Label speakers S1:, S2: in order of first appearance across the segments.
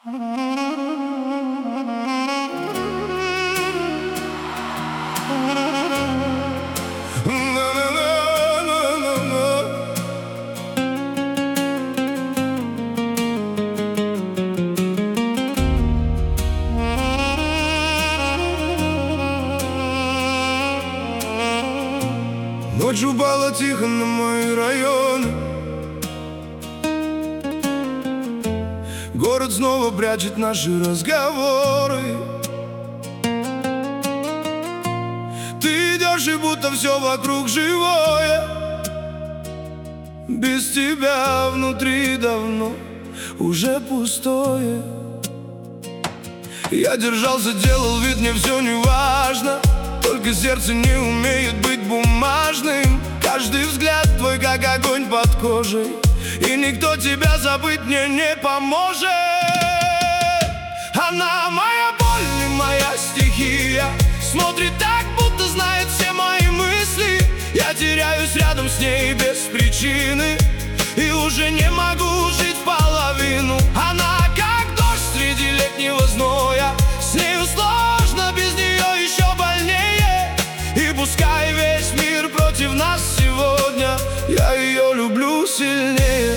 S1: Ночь упала тихо на мои районы. Город снова прячет наши разговоры. Ты идешь, и будто все вокруг живое. Без тебя внутри давно уже пустое. Я держался, делал вид, мне все не важно. Только сердце не умеет быть бумажным. Каждый взгляд твой, как огонь под кожей, и никто тебя забыть мне не поможет. Она моя боль и моя стихия. Смотрит так, будто знает все мои мысли. Я теряюсь рядом с ней без причины, и уже не могу жить в половину. Она как дождь среди летнего зноя. С нею сложно, без нее еще больнее. И пускай весь мир против нас сегодня, я ее люблю сильнее.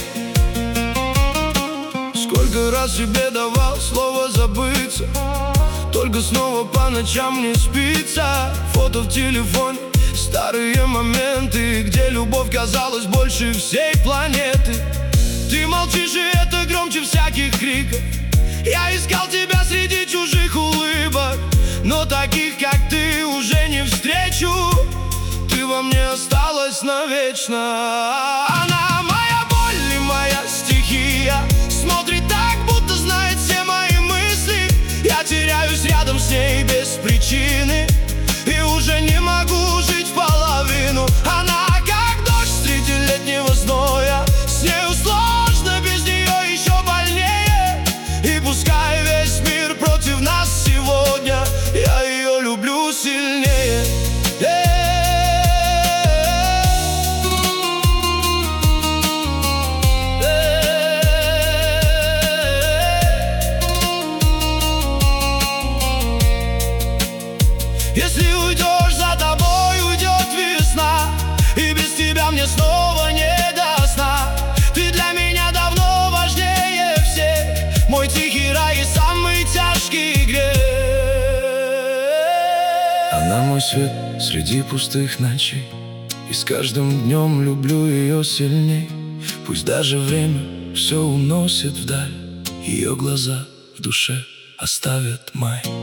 S1: Сколько раз себе давал слово забыться, только снова по ночам не спится. Фото в телефоне, старые моменты, где любовь казалась больше всей планеты. Ты молчишь, и это громче всяких криков. Я искал тебя среди чужих улыбок, но таких, как ты, уже не встречу. Ты во мне осталась навечно. Она моя боль и моя стихия. Смотрит так, будто знает все мои мысли. Я теряюсь рядом с ней без причины, и уже не могу жить в половину. Она как дождь среди летнего зноя. С нею сложно, без нее еще больнее. И пускай весь мир против нас сегодня, я ее люблю сильнее. Если уйдешь, за тобой уйдет весна, и без тебя мне снова не до сна. Ты для меня давно важнее всех, мой тихий рай и самый тяжкий грех. Она мой свет среди пустых ночей, и с каждым днем люблю ее сильней. Пусть даже время все уносит вдаль, ее глаза в душе оставят май.